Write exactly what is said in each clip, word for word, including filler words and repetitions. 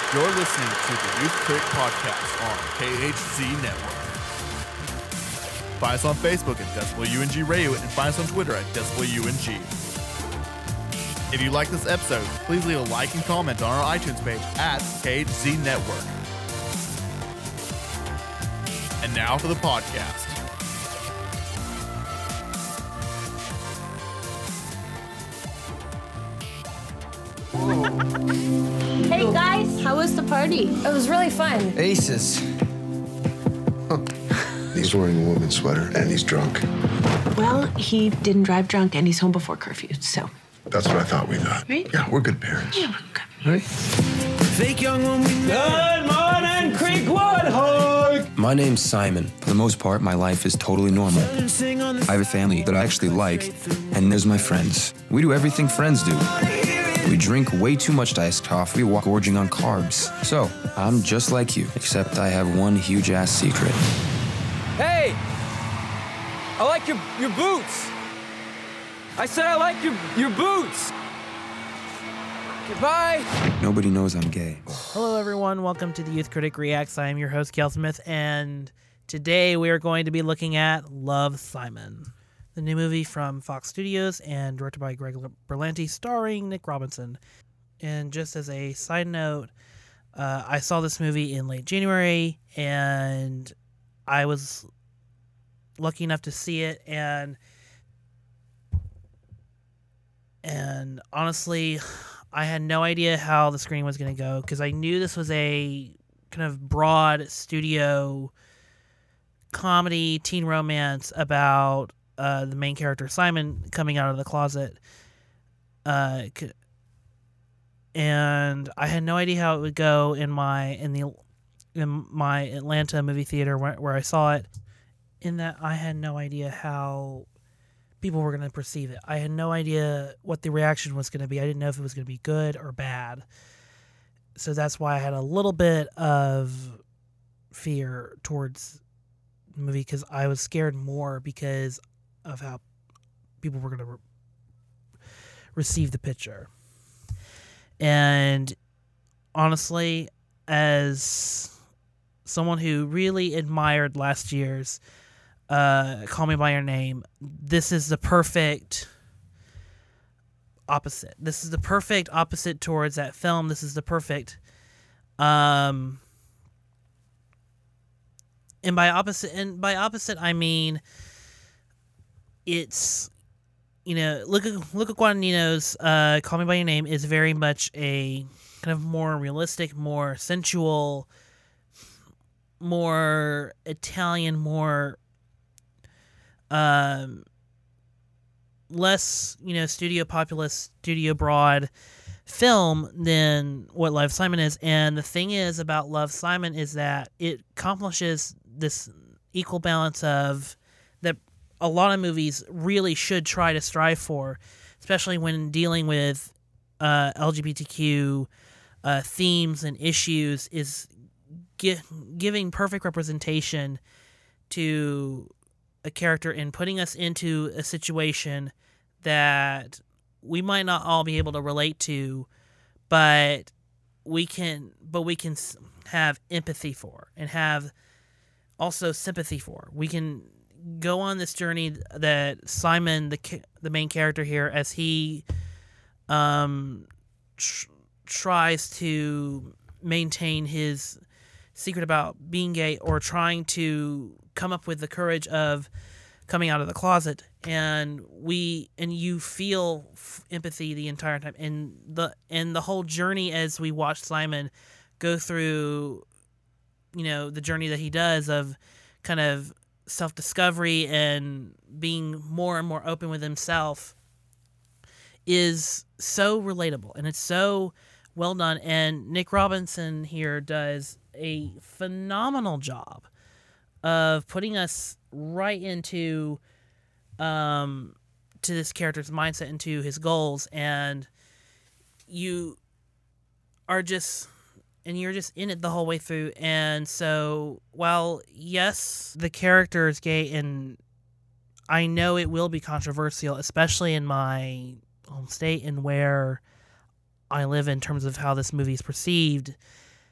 You're listening to the Youth Critic Podcast on K H Z Network. Find us on Facebook at Decibel U N G Radio and find us on Twitter at Decibel U N G. If you like this episode, please leave a like and comment on our iTunes page at K H Z Network. And now for the podcast. Hey guys, how was the party? It was really fun. Aces. He's wearing a woman's sweater and he's drunk. Well, he didn't drive drunk and he's home before curfew, so. That's what I thought we thought. Right? Yeah, we're good parents. Yeah, we're good. Right? Fake young woman. Good morning, Creekwood Hog! My name's Simon. For the most part, my life is totally normal. I have a family that I actually like, and there's my friends. We do everything friends do. We drink way too much iced coffee while gorging on carbs. So, I'm just like you, except I have one huge-ass secret. Hey! I like your, your boots! I said I like your, your boots! Goodbye! Nobody knows I'm gay. Hello, everyone. Welcome to the Youth Critic Reacts. I am your host, Kel Smith, and today we are going to be looking at Love, Simon, the new movie from Fox Studios and directed by Greg Berlanti, starring Nick Robinson. And just as a side note, uh, I saw this movie in late January, and I was lucky enough to see it, and and honestly, I had no idea how the screening was going to go, because I knew this was a kind of broad studio comedy, teen romance about uh, the main character, Simon, coming out of the closet. Uh, and I had no idea how it would go in my in the in my Atlanta movie theater where, where I saw it, in that I had no idea how people were going to perceive it. I had no idea what the reaction was going to be. I didn't know if it was going to be good or bad. So that's why I had a little bit of fear towards the movie, because I was scared more because of how people were going to re- receive the picture. And honestly, as someone who really admired last year's Uh, Call Me By Your Name, this is the perfect opposite. This is the perfect opposite towards that film. This is the perfect, um, and by opposite, and by opposite, I mean, it's, you know, Luca, Luca Guadagnino's uh, Call Me By Your Name is very much a kind of more realistic, more sensual, more Italian, more Um, less, you know, studio populist, studio broad film than what Love, Simon is. And the thing is about Love, Simon is that it accomplishes this equal balance of that a lot of movies really should try to strive for, especially when dealing with uh, L G B T Q uh, themes and issues, is gi- giving perfect representation to a character and putting us into a situation that we might not all be able to relate to, but we can, but we can have empathy for and have also sympathy for. We can go on this journey that Simon, the the main character here, as he um tr- tries to maintain his secret about being gay, or trying to come up with the courage of coming out of the closet, and we and you feel f- empathy the entire time, and the and the whole journey as we watch Simon go through, you know, the journey that he does of kind of self-discovery and being more and more open with himself, is so relatable, and it's so well done. And Nick Robinson here does a phenomenal job of putting us right into um to this character's mindset, into his goals, and you are just and you're just in it the whole way through. And so, while yes, the character is gay, and I know it will be controversial, especially in my home state and where I live in terms of how this movie is perceived,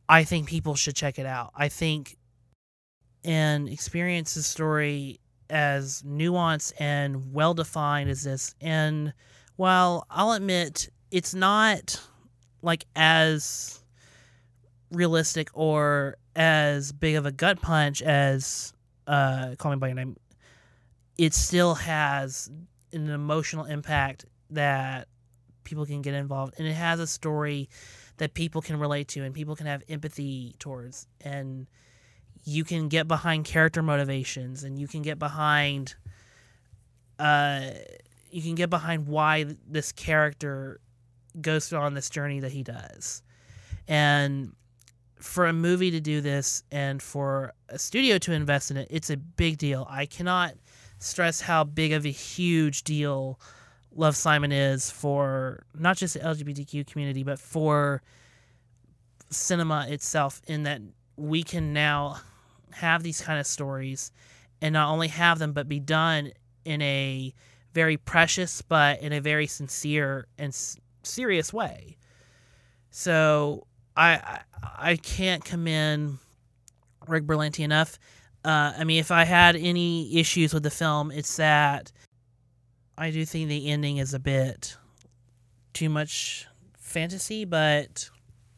I think people should check it out. I think and experience the story as nuanced and well-defined as this. And while I'll admit it's not like as realistic or as big of a gut punch as uh, Call Me By Your Name, it still has an emotional impact that people can get involved, and it has a story that people can relate to and people can have empathy towards, and you can get behind character motivations, and you can get behind uh you can get behind why this character goes on this journey that he does. And for a movie to do this and for a studio to invest in it, it's a big deal. I cannot stress how big of a huge deal Love, Simon is for not just the L G B T Q community, but for cinema itself, in that we can now have these kind of stories and not only have them, but be done in a very precious, but in a very sincere and s- serious way. So I, I I can't commend Rick Berlanti enough. Uh, I mean, if I had any issues with the film, it's that I do think the ending is a bit too much fantasy, but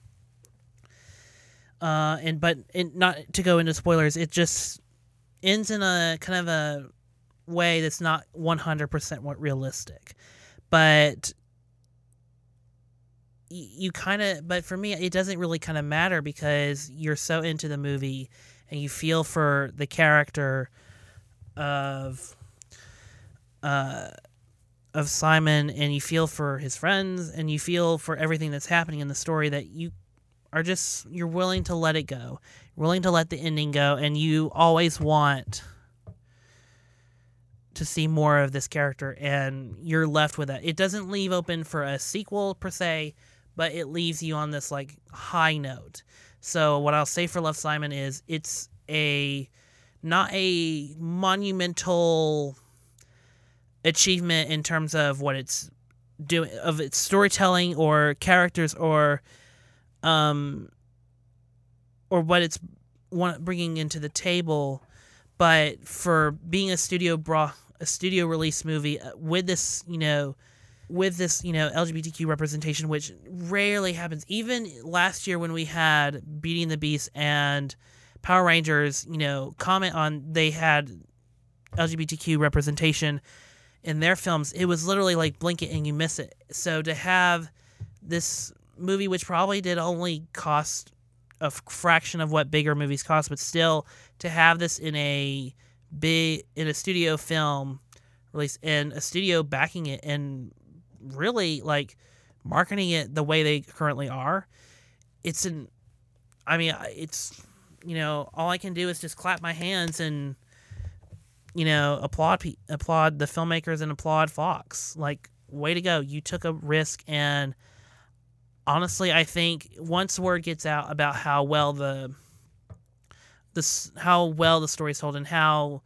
uh, and but and not to go into spoilers, it just ends in a kind of a way that's not one hundred percent realistic. But you kind of, but for me, it doesn't really kind of matter because you're so into the movie and you feel for the character of uh, of Simon, and you feel for his friends, and you feel for everything that's happening in the story, that you are just, you're willing to let it go. You're willing to let the ending go, and you always want to see more of this character, and you're left with that. It doesn't leave open for a sequel per se, but it leaves you on this like high note. So what I'll say for Love, Simon is it's a not a monumental achievement in terms of what it's doing, of its storytelling or characters or um or what it's want, bringing into the table, but for being a studio bra a studio release movie with this, you know, with this, you know, L G B T Q representation, which rarely happens. Even last year when we had Beauty and the Beast and Power Rangers, you know, comment on they had L G B T Q representation in their films, it was literally like blink it and you miss it. So to have this movie, which probably did only cost a fraction of what bigger movies cost, but still to have this in a big, in a studio film release and a studio backing it and really like marketing it the way they currently are, it's an, I mean, it's, you know, all I can do is just clap my hands and, you know, applaud applaud the filmmakers and applaud Fox. Like, way to go. You took a risk, and honestly, I think once word gets out about how well the this how well the story's told and how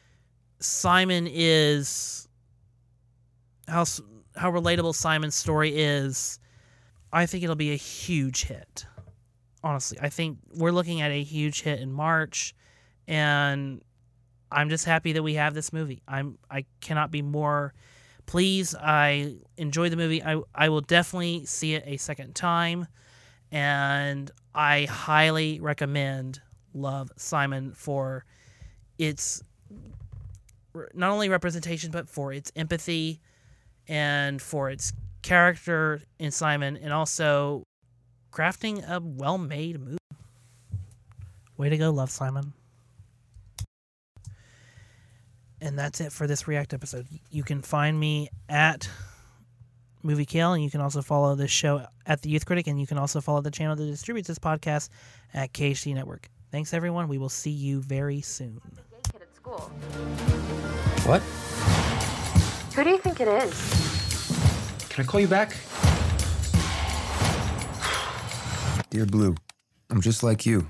Simon is how how relatable Simon's story is, I think it'll be a huge hit. Honestly, I think we're looking at a huge hit in March, and I'm just happy that we have this movie. I'm I cannot be more pleased. I enjoyed the movie. I I will definitely see it a second time, and I highly recommend Love, Simon for its not only representation but for its empathy and for its character in Simon, and also crafting a well-made movie. Way to go, Love, Simon. And that's it for this React episode. You can find me at Movie Kale, and you can also follow this show at The Youth Critic, and you can also follow the channel that distributes this podcast at K H C Network. Thanks, everyone. We will see you very soon. Gay kid at school. What? Who do you think it is? Can I call you back? Dear Blue, I'm just like you.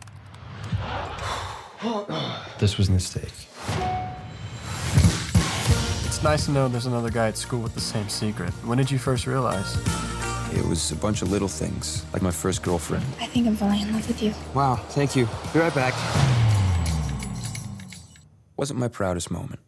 This was a mistake. It's nice to know there's another guy at school with the same secret. When did you first realize? It was a bunch of little things, like my first girlfriend. I think I'm falling in love with you. Wow, thank you. Be right back. Wasn't my proudest moment.